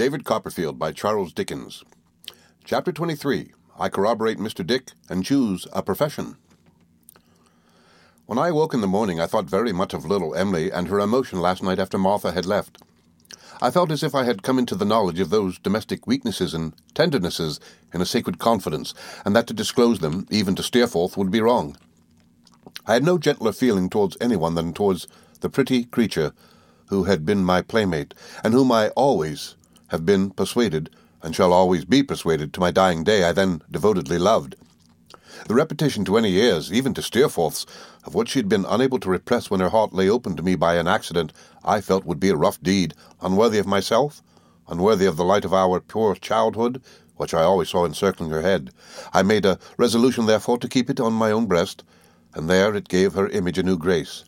David Copperfield by Charles Dickens. Chapter 23. I Corroborate Mr. Dick and Choose a Profession. When I awoke in the morning, I thought very much of little Emily and her emotion last night after Martha had left. I felt as if I had come into the knowledge of those domestic weaknesses and tendernesses in a sacred confidence, and that to disclose them, even to Steerforth, would be wrong. I had no gentler feeling towards anyone than towards the pretty creature who had been my playmate, and whom I always have been persuaded, and shall always be persuaded to my dying day, I then devotedly loved. The repetition to any ears, even to Steerforth's, of what she had been unable to repress when her heart lay open to me by an accident, I felt would be a rough deed, unworthy of myself, unworthy of the light of our pure childhood, which I always saw encircling her head. I made a resolution, therefore, to keep it on my own breast, and there it gave her image a new grace.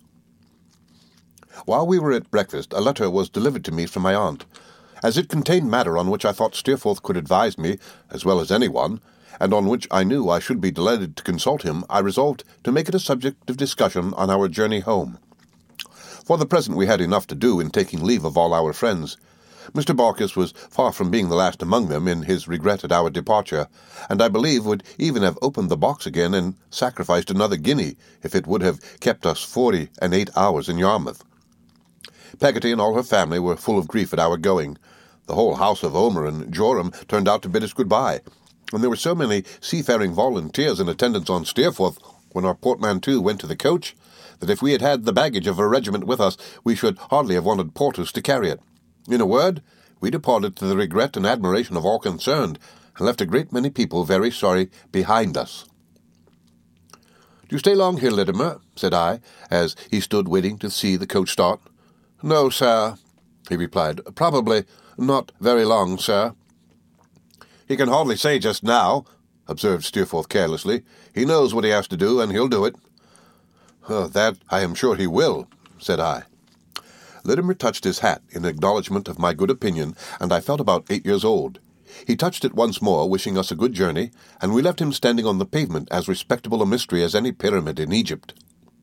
While we were at breakfast, a letter was delivered to me from my aunt. As it contained matter on which I thought Steerforth could advise me, as well as anyone, and on which I knew I should be delighted to consult him, I resolved to make it a subject of discussion on our journey home. For the present we had enough to do in taking leave of all our friends. Mr. Barkis was far from being the last among them in his regret at our departure, and I believe would even have opened the box again and sacrificed another guinea if it would have kept us 48 hours in Yarmouth. Peggotty and all her family were full of grief at our going. The whole house of Omer and Joram turned out to bid us good-bye, and there were so many seafaring volunteers in attendance on Steerforth when our portmanteau went to the coach, that if we had had the baggage of a regiment with us, we should hardly have wanted porters to carry it. In a word, we departed to the regret and admiration of all concerned, and left a great many people very sorry behind us. "Do you stay long here, Littimer?" said I, as he stood waiting to see the coach start. "No, sir," he replied. "Probably not very long, sir." "He can hardly say just now," observed Steerforth carelessly. "He knows what he has to do, and he'll do it." "That I am sure he will," said I. Littimer touched his hat in acknowledgment of my good opinion, and I felt about 8 years old. He touched it once more, wishing us a good journey, and we left him standing on the pavement as respectable a mystery as any pyramid in Egypt.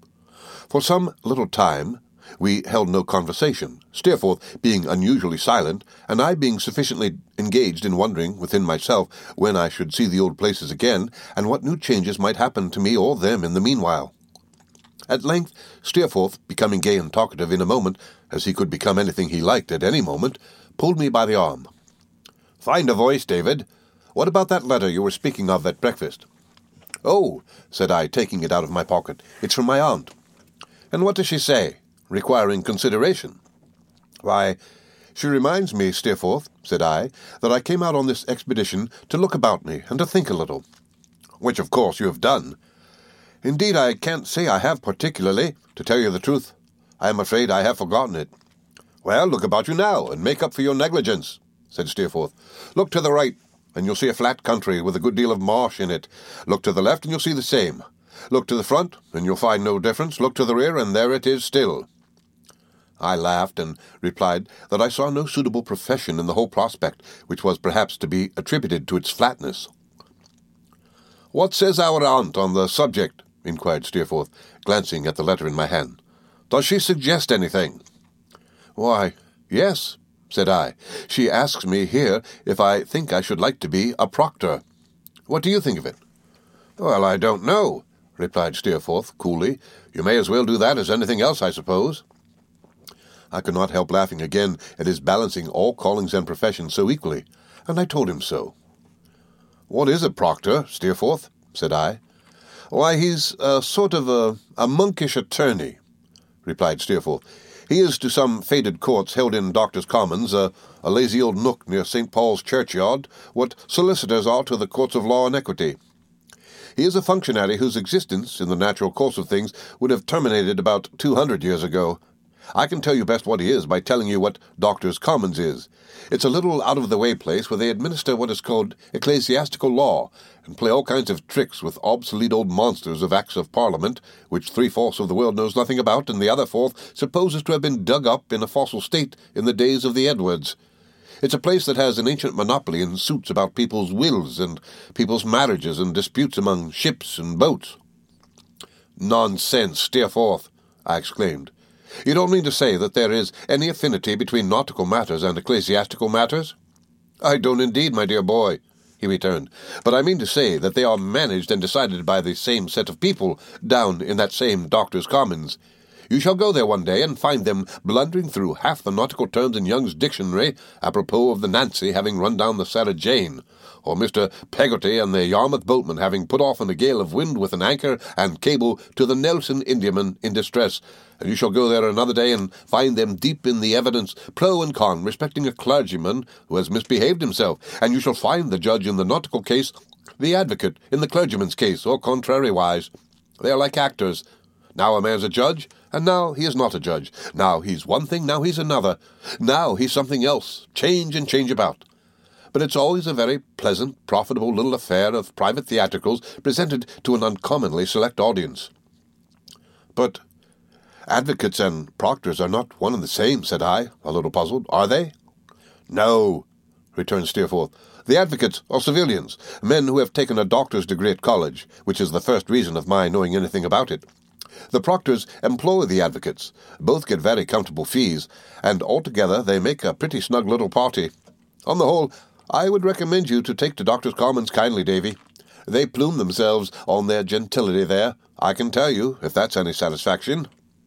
For some little time we held no conversation, Steerforth being unusually silent, and I being sufficiently engaged in wondering within myself when I should see the old places again, and what new changes might happen to me or them in the meanwhile. At length, Steerforth, becoming gay and talkative in a moment, as he could become anything he liked at any moment, pulled me by the arm. "Find a voice, David. What about that letter you were speaking of at breakfast?" "Oh," said I, taking it out of my pocket, "it's from my aunt." "And what does she say, requiring consideration?" "Why, she reminds me, Steerforth," said I, "that I came out on this expedition to look about me and to think a little." "Which, of course, you have done." "Indeed, I can't say I have particularly. To tell you the truth, I am afraid I have forgotten it." "Well, look about you now, and make up for your negligence," said Steerforth. "Look to the right, and you'll see a flat country with a good deal of marsh in it. Look to the left, and you'll see the same. Look to the front, and you'll find no difference. Look to the rear, and there it is still." I laughed, and replied that I saw no suitable profession in the whole prospect, which was perhaps to be attributed to its flatness. "What says our aunt on the subject?" inquired Steerforth, glancing at the letter in my hand. "Does she suggest anything?" "Why, yes," said I. "She asks me here if I think I should like to be a proctor. What do you think of it?" "Well, I don't know," replied Steerforth, coolly. "You may as well do that as anything else, I suppose." I could not help laughing again at his balancing all callings and professions so equally, and I told him so. "What is a proctor, Steerforth?" said I. "Why, he's a sort of a monkish attorney," replied Steerforth. "He is to some faded courts held in Doctors' Commons, a lazy old nook near St. Paul's churchyard, what solicitors are to the courts of law and equity. He is a functionary whose existence, in the natural course of things, would have terminated about 200 years ago. I can tell you best what he is by telling you what Doctors' Commons is. It's a little out-of-the-way place where they administer what is called ecclesiastical law, and play all kinds of tricks with obsolete old monsters of Acts of Parliament, which 3/4 of the world knows nothing about, and the other 1/4 supposes to have been dug up in a fossil state in the days of the Edwards. It's a place that has an ancient monopoly in suits about people's wills and people's marriages and disputes among ships and boats." "Nonsense, Steerforth!" I exclaimed. "You don't mean to say that there is any affinity between nautical matters and ecclesiastical matters?" "I don't indeed, my dear boy," he returned. "But I mean to say that they are managed and decided by the same set of people down in that same Doctors' Commons. You shall go there one day and find them blundering through half the nautical terms in Young's dictionary, apropos of the Nancy having run down the Sarah Jane, or Mr. Peggotty and the Yarmouth boatman having put off in a gale of wind with an anchor and cable to the Nelson Indiaman in distress. And you shall go there another day and find them deep in the evidence, pro and con, respecting a clergyman who has misbehaved himself, and you shall find the judge in the nautical case, the advocate in the clergyman's case, or contrariwise. They are like actors. Now a man's a judge, and now he is not a judge. Now he's one thing, now he's another. Now he's something else. Change and change about. But it's always a very pleasant, profitable little affair of private theatricals presented to an uncommonly select audience." "But advocates and proctors are not one and the same," said I, a little puzzled. "Are they?" "No," returned Steerforth. "The advocates are civilians, men who have taken a doctor's degree at college, which is the first reason of my knowing anything about it. The proctors employ the advocates. Both get very comfortable fees, and altogether they make a pretty snug little party. On the whole, I would recommend you to take to Doctors' Commons kindly, Davy. They plume themselves on their gentility there, I can tell you, if that's any satisfaction."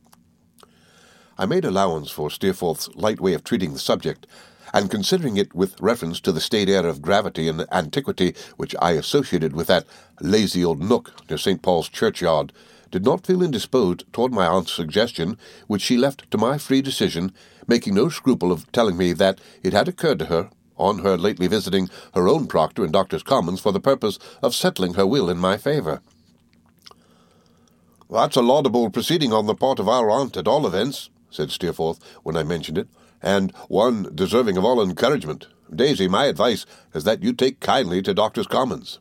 I made allowance for Steerforth's light way of treating the subject, and considering it with reference to the staid air of gravity and antiquity which I associated with that lazy old nook near St. Paul's churchyard, did not feel indisposed toward my aunt's suggestion, which she left to my free decision, making no scruple of telling me that it had occurred to her, on her lately visiting her own proctor in Doctors' Commons for the purpose of settling her will in my favour. "That's a laudable proceeding on the part of our aunt, at all events," said Steerforth, when I mentioned it, "and one deserving of all encouragement. Daisy, my advice is that you take kindly to Doctors' Commons."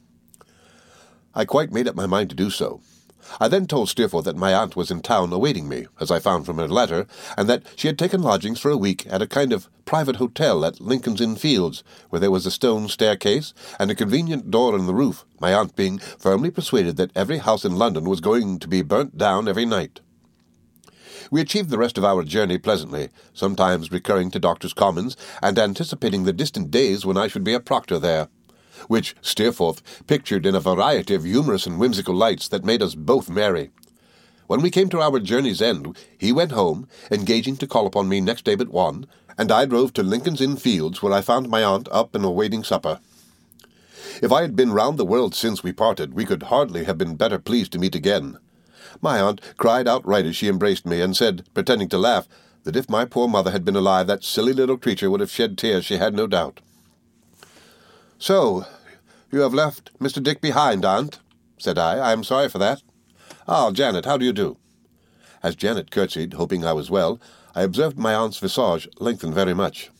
I quite made up my mind to do so. I then told Steerforth that my aunt was in town awaiting me, as I found from her letter, and that she had taken lodgings for a week at a kind of private hotel at Lincoln's Inn Fields, where there was a stone staircase and a convenient door in the roof, my aunt being firmly persuaded that every house in London was going to be burnt down every night. We achieved the rest of our journey pleasantly, sometimes recurring to Doctors' Commons, and anticipating the distant days when I should be a proctor there, which Steerforth pictured in a variety of humorous and whimsical lights that made us both merry. When we came to our journey's end, he went home, engaging to call upon me next day but one, and I drove to Lincoln's Inn Fields, where I found my aunt up and awaiting supper. If I had been round the world since we parted, we could hardly have been better pleased to meet again. My aunt cried outright as she embraced me, and said, pretending to laugh, that if my poor mother had been alive, that silly little creature would have shed tears, she had no doubt. "So, you have left Mr. Dick behind, aunt?" said I. "I am sorry for that. Ah, Janet, how do you do?" As Janet curtsied, hoping I was well, I observed my aunt's visage lengthen very much.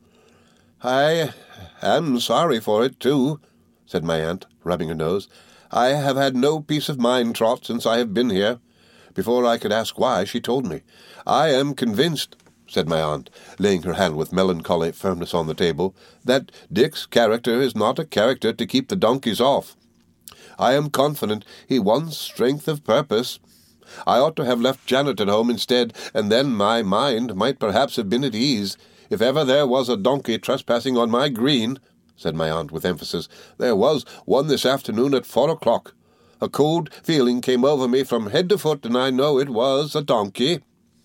"I am sorry for it, too," said my aunt, rubbing her nose. "I have had no peace of mind, Trot, since I have been here." Before I could ask why, she told me. "I am convinced," said my aunt, laying her hand with melancholy firmness on the table, "that Dick's character is not a character to keep the donkeys off. I am confident he wants strength of purpose. I ought to have left Janet at home instead, and then my mind might perhaps have been at ease. If ever there was a donkey trespassing on my green," said my aunt with emphasis, "there was one this afternoon at 4 o'clock. A cold feeling came over me from head to foot, and I know it was a donkey."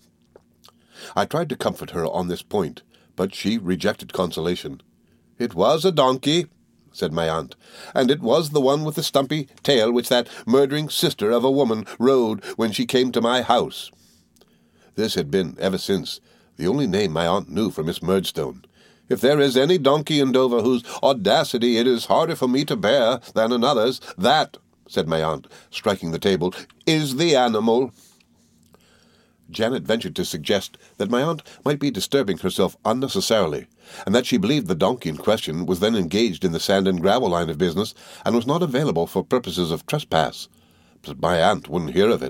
I tried to comfort her on this point, but she rejected consolation. "It was a donkey," said my aunt, "and it was the one with the stumpy tail which that murdering sister of a woman rode when she came to my house." This had been, ever since, the only name my aunt knew for Miss Murdstone. "If there is any donkey in Dover whose audacity it is harder for me to bear than another's, that," said my aunt, striking the table, "is the animal." Janet ventured to suggest that my aunt might be disturbing herself unnecessarily, and that she believed the donkey in question was then engaged in the sand and gravel line of business, and was not available for purposes of trespass. But my aunt wouldn't hear of it.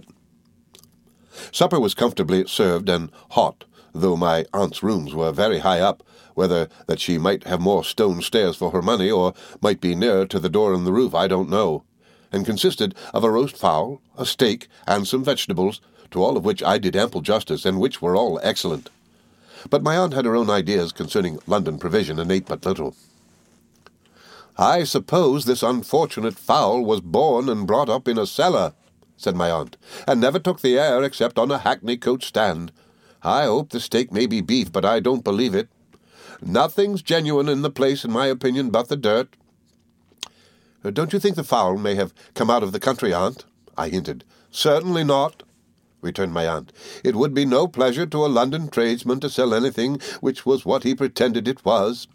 Supper was comfortably served and hot, though my aunt's rooms were very high up, whether that she might have more stone stairs for her money, or might be nearer to the door in the roof, I don't know, and consisted of a roast fowl, a steak, and some vegetables, to all of which I did ample justice, and which were all excellent. But my aunt had her own ideas concerning London provision, and ate but little. "I suppose this unfortunate fowl was born and brought up in a cellar," said my aunt, "and never took the air except on a hackney coach stand. I hope the steak may be beef, but I don't believe it. Nothing's genuine in the place, in my opinion, but the dirt." "Don't you think the fowl may have come out of the country, aunt?" I hinted. "Certainly not," returned my aunt. "It would be no pleasure to a London tradesman to sell anything which was what he pretended it was."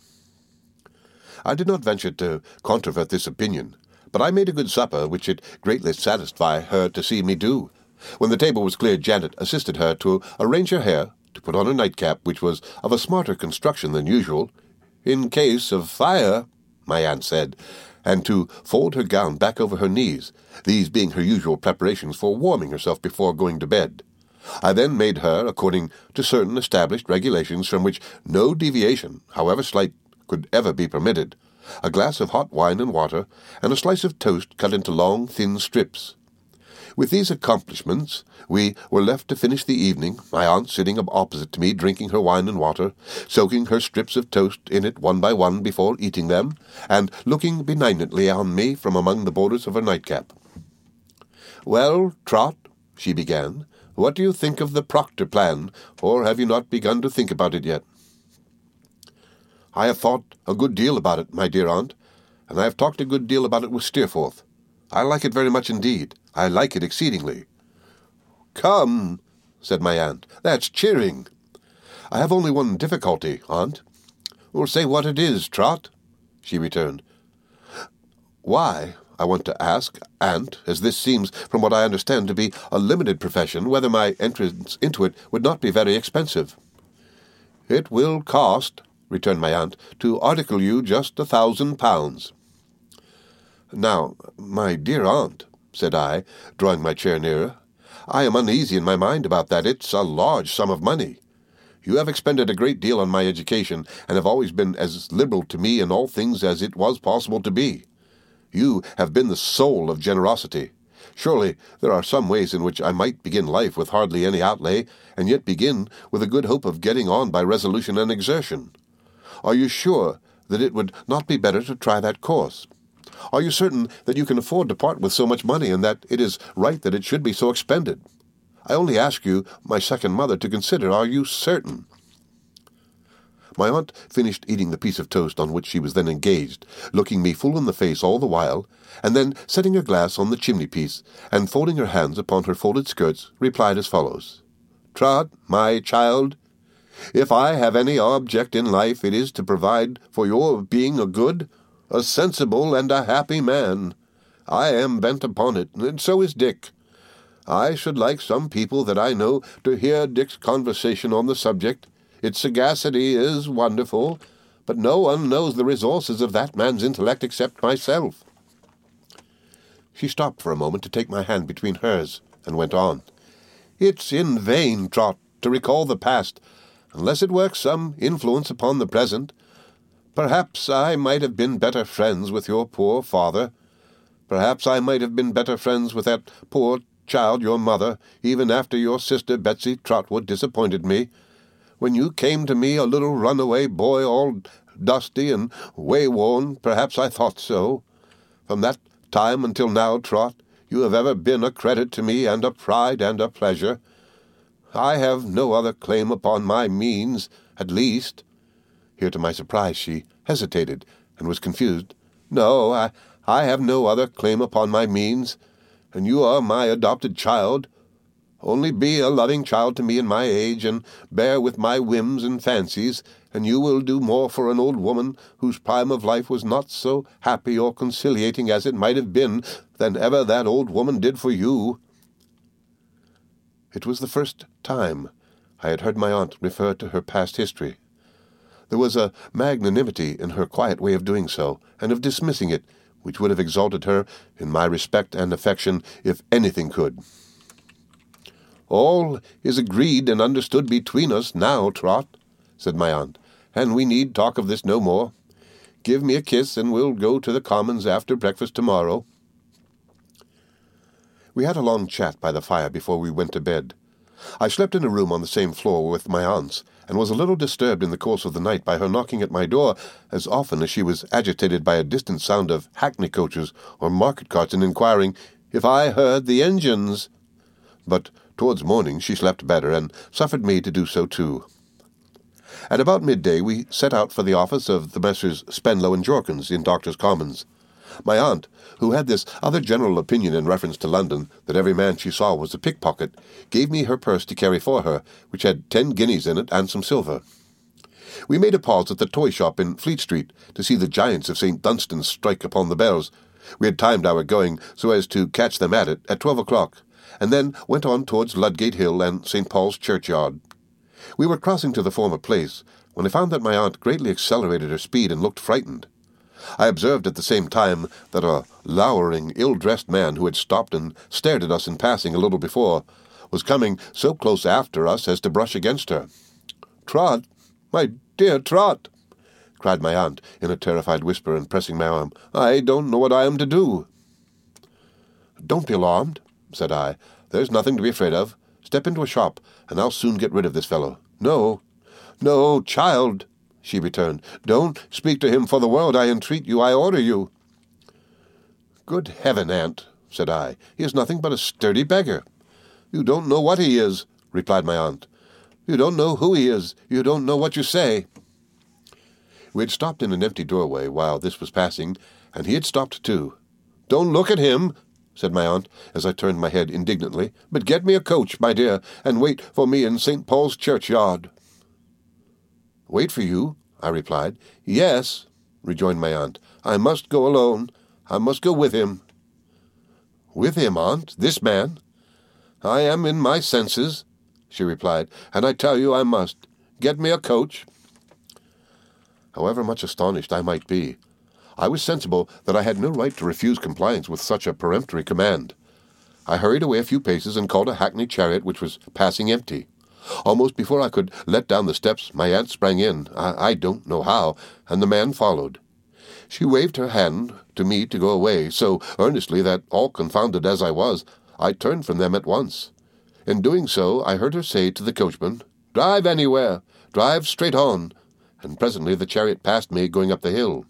I did not venture to controvert this opinion, but I made a good supper, which it greatly satisfied her to see me do. When the table was cleared, Janet assisted her to arrange her hair, to put on a nightcap, which was of a smarter construction than usual, "in case of fire," my aunt said, and to fold her gown back over her knees, these being her usual preparations for warming herself before going to bed. I then made her, according to certain established regulations from which no deviation, however slight, could ever be permitted, a glass of hot wine and water, and a slice of toast cut into long, thin strips. With these accomplishments, we were left to finish the evening, my aunt sitting opposite to me, drinking her wine and water, soaking her strips of toast in it one by one before eating them, and looking benignantly on me from among the borders of her nightcap. "Well, Trot," she began, "what do you think of the Proctor plan, or have you not begun to think about it yet?" "I have thought a good deal about it, my dear aunt, and I have talked a good deal about it with Steerforth. I like it very much indeed. I like it exceedingly." "Come," said my aunt, "that's cheering." "I have only one difficulty, aunt." "Well, say what it is, Trot," she returned. "Why, I want to ask, aunt, as this seems, from what I understand, to be a limited profession, whether my entrance into it would not be very expensive." "It will cost," returned my aunt, "to article you just £1,000. "Now, my dear aunt," said I, drawing my chair nearer, "I am uneasy in my mind about that. It's a large sum of money. You have expended a great deal on my education, and have always been as liberal to me in all things as it was possible to be. You have been the soul of generosity. Surely there are some ways in which I might begin life with hardly any outlay, and yet begin with a good hope of getting on by resolution and exertion. Are you sure that it would not be better to try that course? Are you certain that you can afford to part with so much money, and that it is right that it should be so expended? I only ask you, my second mother, to consider. Are you certain?" My aunt finished eating the piece of toast on which she was then engaged, looking me full in the face all the while, and then setting her glass on the chimney-piece, and folding her hands upon her folded skirts, replied as follows. "Trot, my child, if I have any object in life, it is to provide for your being a good, a sensible, and a happy man. I am bent upon it, and so is Dick. I should like some people that I know to hear Dick's conversation on the subject. Its sagacity is wonderful, but no one knows the resources of that man's intellect except myself." She stopped for a moment to take my hand between hers, and went on. "It's in vain, Trot, to recall the past, unless it works some influence upon the present. Perhaps I might have been better friends with your poor father. Perhaps I might have been better friends with that poor child, your mother, even after your sister Betsy Trotwood disappointed me. When you came to me a little runaway boy, all dusty and way-worn, perhaps I thought so. From that time until now, Trot, you have ever been a credit to me, and a pride and a pleasure. I have no other claim upon my means, at least." Here, to my surprise, she hesitated, and was confused. "No, I have no other claim upon my means, and you are my adopted child. Only be a loving child to me in my age, and bear with my whims and fancies, and you will do more for an old woman whose prime of life was not so happy or conciliating as it might have been than ever that old woman did for you." It was the first time I had heard my aunt refer to her past history. There was a magnanimity in her quiet way of doing so, and of dismissing it, which would have exalted her in my respect and affection if anything could. "All is agreed and understood between us now, Trot," said my aunt, "and we need talk of this no more. Give me a kiss, and we'll go to the Commons after breakfast tomorrow." We had a long chat by the fire before we went to bed. I slept in a room on the same floor with my aunt's, and was a little disturbed in the course of the night by her knocking at my door as often as she was agitated by a distant sound of hackney coaches or market carts, and inquiring if I heard the engines. But towards morning she slept better, and suffered me to do so too. At about midday we set out for the office of the Messrs. Spenlow and Jorkins in Doctors' Commons. My aunt, who had this other general opinion in reference to London, that every man she saw was a pickpocket, gave me her purse to carry for her, which had 10 guineas in it and some silver. We made a pause at the toy shop in Fleet Street to see the giants of St. Dunstan's strike upon the bells. We had timed our going so as to catch them at it at 12 o'clock, and then went on towards Ludgate Hill and St. Paul's Churchyard. We were crossing to the former place, when I found that my aunt greatly accelerated her speed and looked frightened. I observed at the same time that a lowering, ill-dressed man who had stopped and stared at us in passing a little before was coming so close after us as to brush against her. "Trot, my dear Trot!" cried my aunt in a terrified whisper, and pressing my arm. "I don't know what I am to do." "Don't be alarmed," said I. "There's nothing to be afraid of. Step into a shop, and I'll soon get rid of this fellow." No, child," she returned. "Don't speak to him for the world, I entreat you, I order you." "Good heaven, aunt," said I, "he is nothing but a sturdy beggar." "You don't know what he is," replied my aunt. "You don't know who he is. You don't know what you say." We had stopped in an empty doorway while this was passing, and he had stopped too. "Don't look at him," said my aunt, as I turned my head indignantly, "but get me a coach, my dear, and wait for me in St. Paul's Churchyard." "Wait for you?" I replied. "Yes," rejoined my aunt. "I must go alone. I must go with him." "With him, aunt? This man?" "I am in my senses," she replied, "and I tell you I must. Get me a coach." However much astonished I might be, I was sensible that I had no right to refuse compliance with such a peremptory command. I hurried away a few paces and called a hackney chariot which was passing empty. Almost before I could let down the steps, my aunt sprang in, I don't know how, and the man followed. She waved her hand to me to go away, so earnestly that, all confounded as I was, I turned from them at once. In doing so, I heard her say to the coachman, "Drive anywhere, drive straight on," and presently the chariot passed me going up the hill.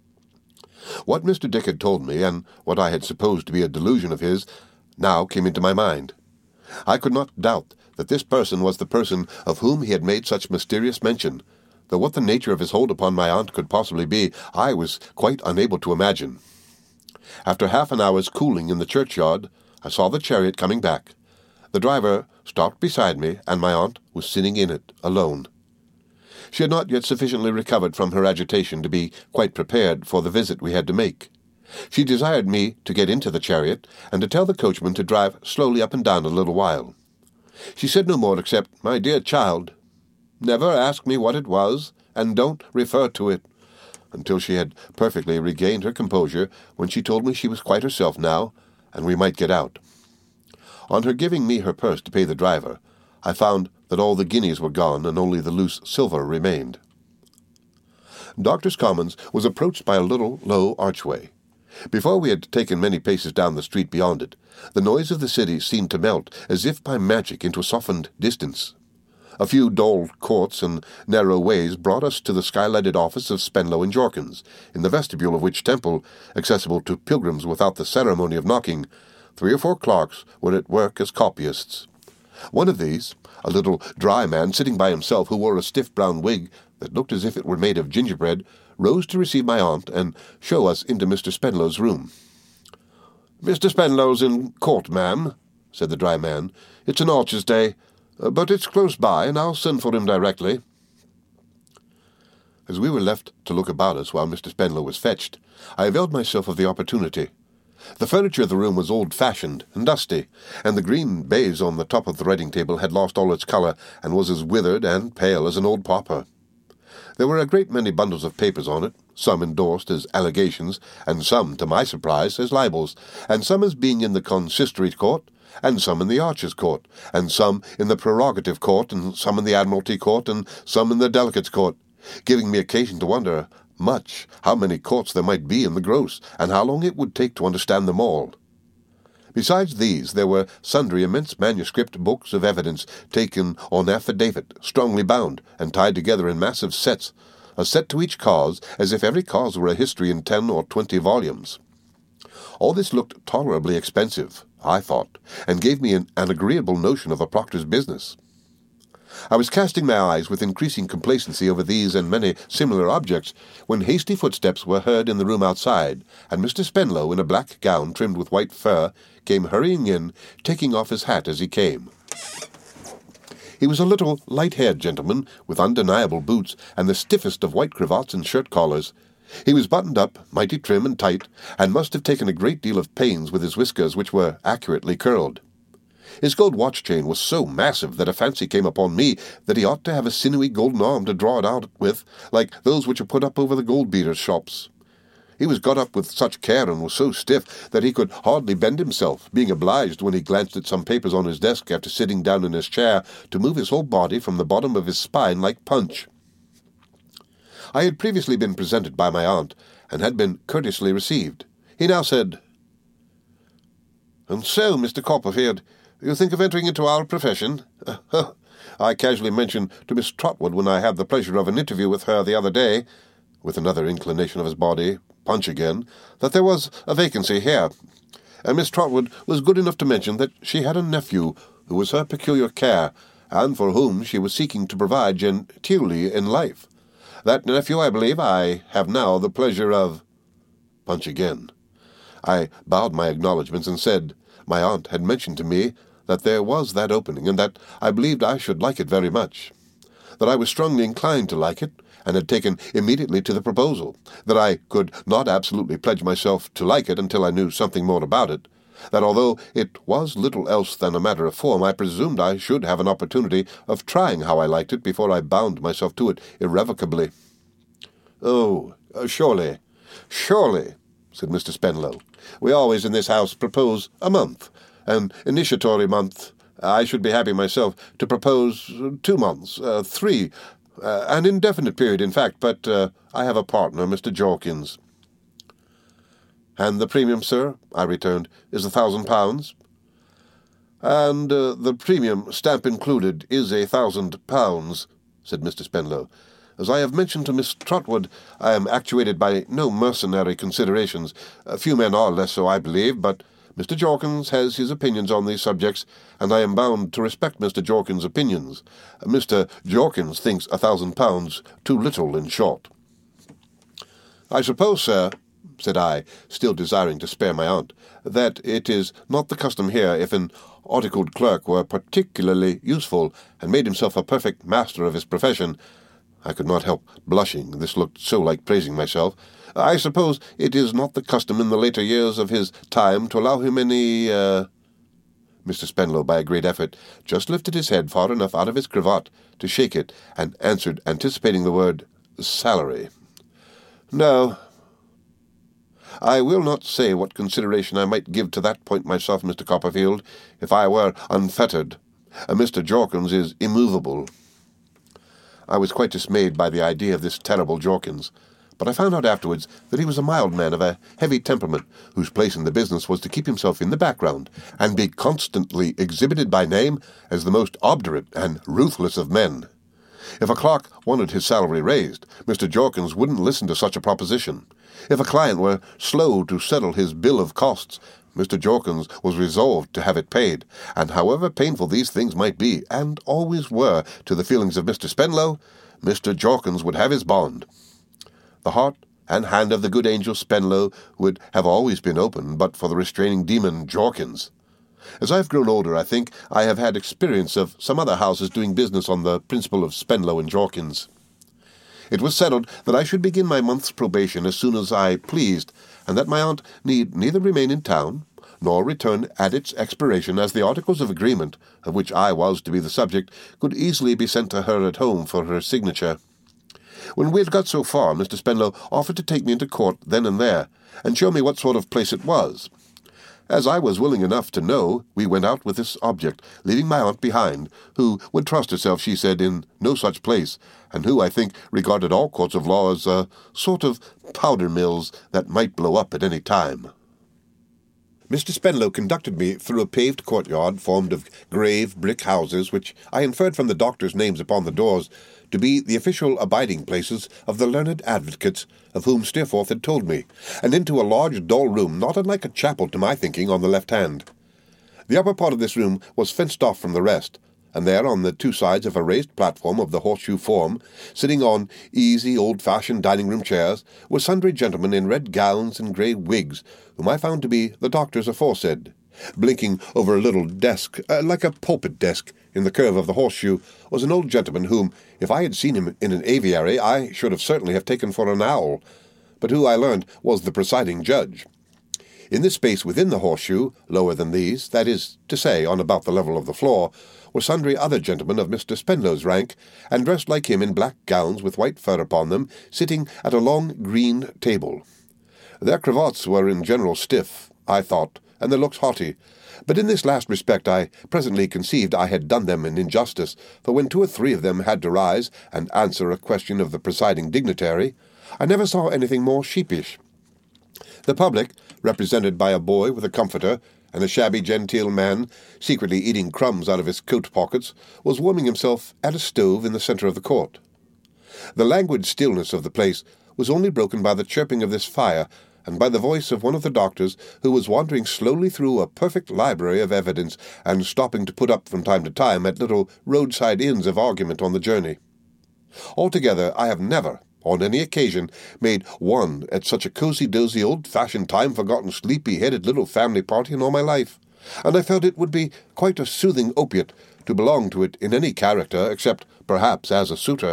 What Mr. Dick had told me, and what I had supposed to be a delusion of his, now came into my mind. I could not doubt that this person was the person of whom he had made such mysterious mention, though what the nature of his hold upon my aunt could possibly be, I was quite unable to imagine. After half an hour's cooling in the churchyard, I saw the chariot coming back. The driver stopped beside me, and my aunt was sitting in it, alone. She had not yet sufficiently recovered from her agitation to be quite prepared for the visit we had to make. She desired me to get into the chariot, and to tell the coachman to drive slowly up and down a little while. She said no more except, "My dear child, never ask me what it was, and don't refer to it," until she had perfectly regained her composure, when she told me she was quite herself now, and we might get out. On her giving me her purse to pay the driver, I found that all the guineas were gone, and only the loose silver remained. Doctors' Commons was approached by a little low archway. Before we had taken many paces down the street beyond it, the noise of the city seemed to melt, as if by magic, into a softened distance. A few dull courts and narrow ways brought us to the skylighted office of Spenlow and Jorkins, in the vestibule of which temple, accessible to pilgrims without the ceremony of knocking, 3 or 4 clerks were at work as copyists. One of these, a little dry man sitting by himself who wore a stiff brown wig that looked as if it were made of gingerbread, rose to receive my aunt and show us into Mr. Spenlow's room. "Mr. Spenlow's in court, ma'am," said the dry man. "It's an Archer's day, but it's close by, and I'll send for him directly." As we were left to look about us while Mr. Spenlow was fetched, I availed myself of the opportunity. The furniture of the room was old-fashioned and dusty, and the green baize on the top of the writing-table had lost all its colour, and was as withered and pale as an old pauper. There were a great many bundles of papers on it, some endorsed as allegations, and some, to my surprise, as libels, and some as being in the Consistory Court, and some in the Archers' Court, and some in the Prerogative Court, and some in the Admiralty Court, and some in the Delegates' Court, giving me occasion to wonder much how many courts there might be in the gross, and how long it would take to understand them all. Besides these, there were sundry immense manuscript books of evidence taken on affidavit, strongly bound, and tied together in massive sets, a set to each cause, as if every cause were a history in 10 or 20 volumes. All this looked tolerably expensive, I thought, and gave me an agreeable notion of a proctor's business. I was casting my eyes with increasing complacency over these and many similar objects, when hasty footsteps were heard in the room outside, and Mr. Spenlow, in a black gown trimmed with white fur, came hurrying in, taking off his hat as he came. He was a little, light-haired gentleman, with undeniable boots, and the stiffest of white cravats and shirt-collars. He was buttoned up, mighty trim and tight, and must have taken a great deal of pains with his whiskers, which were accurately curled. His gold watch-chain was so massive that a fancy came upon me that he ought to have a sinewy golden arm to draw it out with, like those which are put up over the gold-beaters' shops. He was got up with such care and was so stiff that he could hardly bend himself, being obliged, when he glanced at some papers on his desk after sitting down in his chair, to move his whole body from the bottom of his spine like Punch. I had previously been presented by my aunt, and had been courteously received. He now said, "And so, Mr. Copperfield, you think of entering into our profession?" I casually mentioned to Miss Trotwood when I had the pleasure of an interview with her the other day, with another inclination of his body, Punch again, that there was a vacancy here. And Miss Trotwood was good enough to mention that she had a nephew who was her peculiar care, and for whom she was seeking to provide genteelly in life. That nephew, I believe, I have now the pleasure of— Punch again. I bowed my acknowledgments and said my aunt had mentioned to me that there was that opening, and that I believed I should like it very much, that I was strongly inclined to like it, and had taken immediately to the proposal, that I could not absolutely pledge myself to like it until I knew something more about it, that although it was little else than a matter of form, I presumed I should have an opportunity of trying how I liked it before I bound myself to it irrevocably. "Oh, surely, said Mr. Spenlow. "We always in this house propose a month, an initiatory month. I should be happy myself to propose 2 months, 3, an indefinite period, in fact, but I have a partner, Mr. Jorkins." "And the premium, sir," I returned, "is £1,000. "And the premium, stamp included, is £1,000, said Mr. Spenlow. "As I have mentioned to Miss Trotwood, I am actuated by no mercenary considerations. A few men are less so, I believe, but Mr. Jorkins has his opinions on these subjects, and I am bound to respect Mr. Jorkins' opinions. Mr. Jorkins thinks £1,000 too little, in short." "I suppose, sir," said I, still desiring to spare my aunt, "that it is not the custom here, if an articled clerk were particularly useful, and made himself a perfect master of his profession—" I could not help blushing, this looked so like praising myself. "I suppose it is not the custom in the later years of his time to allow him any— Mr. Spenlow, by a great effort, just lifted his head far enough out of his cravat to shake it, and answered, anticipating the word salary. "No. I will not say what consideration I might give to that point myself, Mr. Copperfield, if I were unfettered. Mr. Jorkins is immovable." I was quite dismayed by the idea of this terrible Jorkins, but I found out afterwards that he was a mild man of a heavy temperament, whose place in the business was to keep himself in the background, and be constantly exhibited by name as the most obdurate and ruthless of men. If a clerk wanted his salary raised, Mr. Jorkins wouldn't listen to such a proposition. If a client were slow to settle his bill of costs, Mr. Jorkins was resolved to have it paid, and however painful these things might be, and always were, to the feelings of Mr. Spenlow, Mr. Jorkins would have his bond. The heart and hand of the good angel Spenlow would have always been open, but for the restraining demon Jorkins. As I have grown older, I think I have had experience of some other houses doing business on the principle of Spenlow and Jorkins. It was settled that I should begin my month's probation as soon as I pleased, and that my aunt need neither remain in town nor return at its expiration, as the articles of agreement, of which I was to be the subject, could easily be sent to her at home for her signature. When we had got so far, Mr. Spenlow offered to take me into court then and there, and show me what sort of place it was. As I was willing enough to know, we went out with this object, leaving my aunt behind, who would trust herself, she said, in no such place, and who, I think, regarded all courts of law as a sort of powder-mills that might blow up at any time. Mr. Spenlow conducted me through a paved courtyard formed of grave brick houses, which I inferred from the doctors' names upon the doors to be the official abiding places of the learned advocates of whom Steerforth had told me, and into a large dull room not unlike a chapel to my thinking on the left hand. The upper part of this room was fenced off from the rest, and there, on the two sides of a raised platform of the horseshoe form, sitting on easy, old-fashioned dining-room chairs, were sundry gentlemen in red gowns and grey wigs, whom I found to be the doctors aforesaid. Blinking over a little desk, like a pulpit desk, in the curve of the horseshoe, was an old gentleman whom, if I had seen him in an aviary, I should have certainly have taken for an owl, but who, I learned, was the presiding judge. In the space within the horseshoe, lower than these, that is to say, on about the level of the floor, were sundry other gentlemen of Mr. Spenlow's rank, and dressed like him in black gowns with white fur upon them, sitting at a long green table. Their cravats were in general stiff, I thought, and their looks haughty, but in this last respect I presently conceived I had done them an injustice, for when two or three of them had to rise and answer a question of the presiding dignitary, I never saw anything more sheepish. The public, represented by a boy with a comforter, and a shabby genteel man, secretly eating crumbs out of his coat pockets, was warming himself at a stove in the centre of the court. The languid stillness of the place was only broken by the chirping of this fire, and by the voice of one of the doctors, who was wandering slowly through a perfect library of evidence, and stopping to put up from time to time at little roadside inns of argument on the journey. Altogether, I have never, on any occasion, made one at such a cosy-dozy, old-fashioned, time-forgotten, sleepy-headed little family party in all my life, and I felt it would be quite a soothing opiate to belong to it in any character, except, perhaps, as a suitor.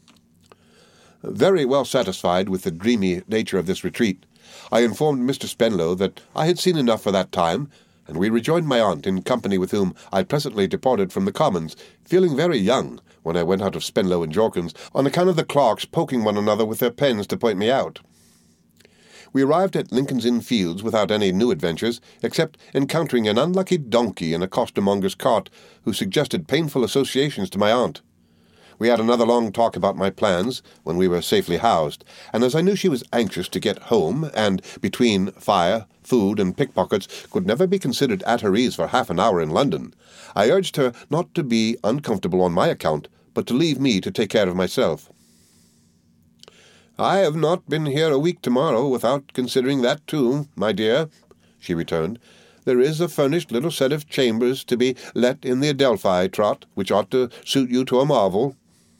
Very well satisfied with the dreamy nature of this retreat, I informed Mr. Spenlow that I had seen enough for that time, and we rejoined my aunt, in company with whom I presently departed from the Commons, feeling very young when I went out of Spenlow and Jorkins, on account of the clerks poking one another with their pens to point me out. We arrived at Lincoln's Inn Fields without any new adventures, except encountering an unlucky donkey in a costermonger's cart, who suggested painful associations to my aunt. We had another long talk about my plans, when we were safely housed, and as I knew she was anxious to get home, and, between fire, food, and pickpockets, could never be considered at her ease for half an hour in London, I urged her not to be uncomfortable on my account, but to leave me to take care of myself. "I have not been here a week tomorrow without considering that too, my dear," she returned. "There is a furnished little set of chambers to be let in the Adelphi, Trot, which ought to suit you to a marvel."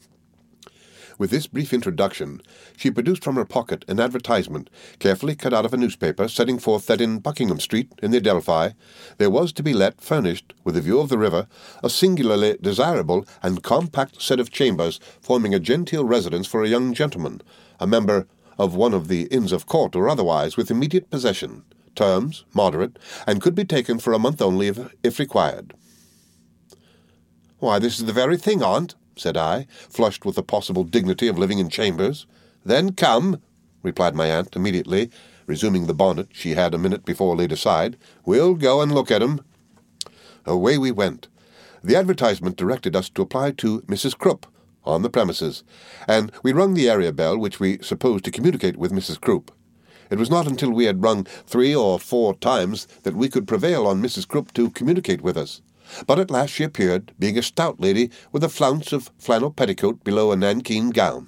With this brief introduction, she produced from her pocket an advertisement, carefully cut out of a newspaper, setting forth that in Buckingham Street, in the Adelphi, there was to be let, furnished, with a view of the river, a singularly desirable and compact set of chambers, forming a genteel residence for a young gentleman, a member of one of the Inns of Court or otherwise, with immediate possession, terms moderate, and could be taken for a month only if required. "Why, this is the very thing, aunt," said I, flushed with the possible dignity of living in chambers. "Then come," replied my aunt immediately, resuming the bonnet she had a minute before laid aside. "We'll go and look at 'em." Away we went. The advertisement directed us to apply to Mrs. Crupp, on the premises, and we rung the area bell which we supposed to communicate with Mrs. Crupp. It was not until we had rung 3 or 4 times that we could prevail on Mrs. Crupp to communicate with us. But at last she appeared, being a stout lady with a flounce of flannel petticoat below a nankeen gown.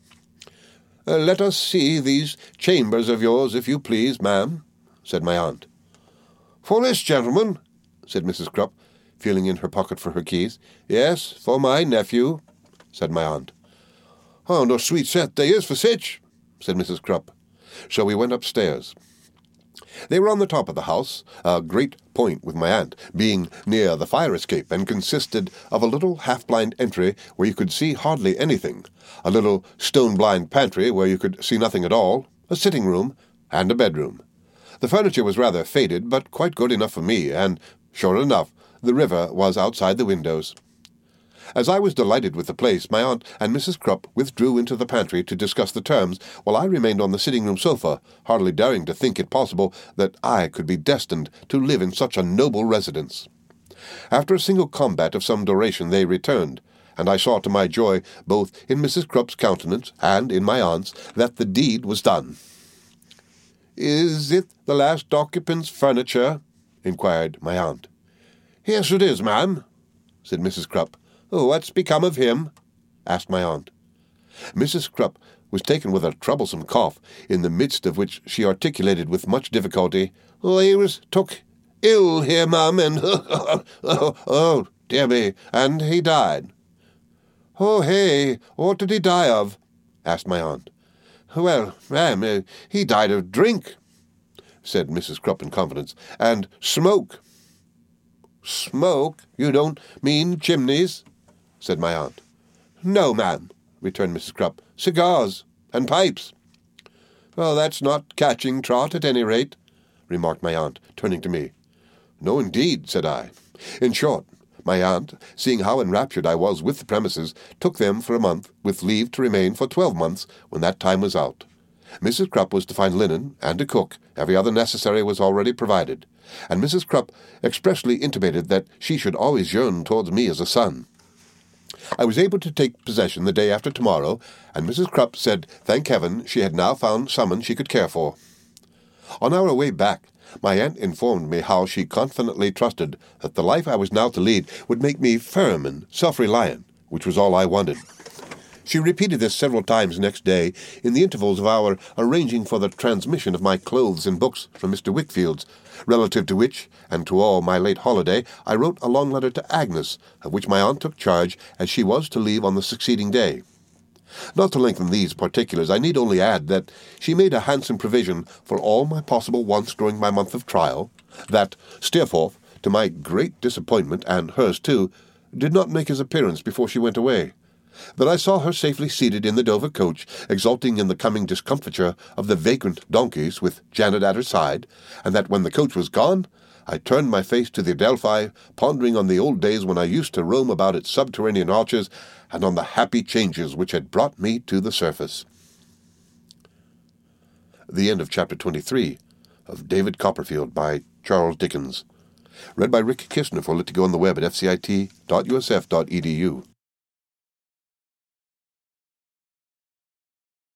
"Let us see these chambers of yours, if you please, ma'am," said my aunt. "For this gentleman?" said Mrs. Crupp, feeling in her pocket for her keys. "Yes, for my nephew," said my aunt. "Oh, no sweet set they is for sich," said Mrs. Crupp. So we went upstairs. They were on the top of the house, a great point with my aunt, being near the fire escape, and consisted of a little half-blind entry where you could see hardly anything, a little stone-blind pantry where you could see nothing at all, a sitting-room, and a bedroom. The furniture was rather faded, but quite good enough for me, and, sure enough, the river was outside the windows. As I was delighted with the place, my aunt and Mrs. Crupp withdrew into the pantry to discuss the terms, while I remained on the sitting-room sofa, hardly daring to think it possible that I could be destined to live in such a noble residence. After a single combat of some duration they returned, and I saw to my joy, both in Mrs. Crupp's countenance and in my aunt's, that the deed was done. "Is it the last occupant's furniture?" inquired my aunt. "Yes, it is, ma'am," said Mrs. Crupp. "Oh, what's become of him?" asked my aunt. Mrs. Crupp was taken with a troublesome cough, in the midst of which she articulated with much difficulty, "He was took ill here, ma'am, and oh, dear me, and he died." "Oh, hey, what did he die of?" asked my aunt. "Well, ma'am, he died of drink," said Mrs. Crupp in confidence, "and smoke." "Smoke? You don't mean chimneys?" said my aunt. "No, ma'am," returned Mrs. Crupp. "Cigars and pipes." "Well, that's not catching, Trot, at any rate," remarked my aunt, turning to me. "No, indeed," said I. In short, my aunt, seeing how enraptured I was with the premises, took them for a month, with leave to remain for 12 months when that time was out. Mrs. Crupp was to find linen and a cook. Every other necessary was already provided, and Mrs. Crupp expressly intimated that she should always yearn towards me as a son. I was able to take possession the day after tomorrow, and Mrs. Crupp said, thank heaven, she had now found someone she could care for. On our way back, my aunt informed me how she confidently trusted that the life I was now to lead would make me firm and self-reliant, which was all I wanted. She repeated this several times next day, in the intervals of our arranging for the transmission of my clothes and books from Mr. Wickfield's, relative to which, and to all my late holiday, I wrote a long letter to Agnes, of which my aunt took charge, as she was to leave on the succeeding day. Not to lengthen these particulars, I need only add that she made a handsome provision for all my possible wants during my month of trial, that Steerforth, to my great disappointment, and hers too, did not make his appearance before she went away, that I saw her safely seated in the Dover coach, exulting in the coming discomfiture of the vagrant donkeys, with Janet at her side, and that when the coach was gone, I turned my face to the Adelphi, pondering on the old days when I used to roam about its subterranean arches, and on the happy changes which had brought me to the surface. The end of Chapter 23 of David Copperfield by Charles Dickens. Read by Rick Kistner for Lit2Go on the web at fcit.usf.edu.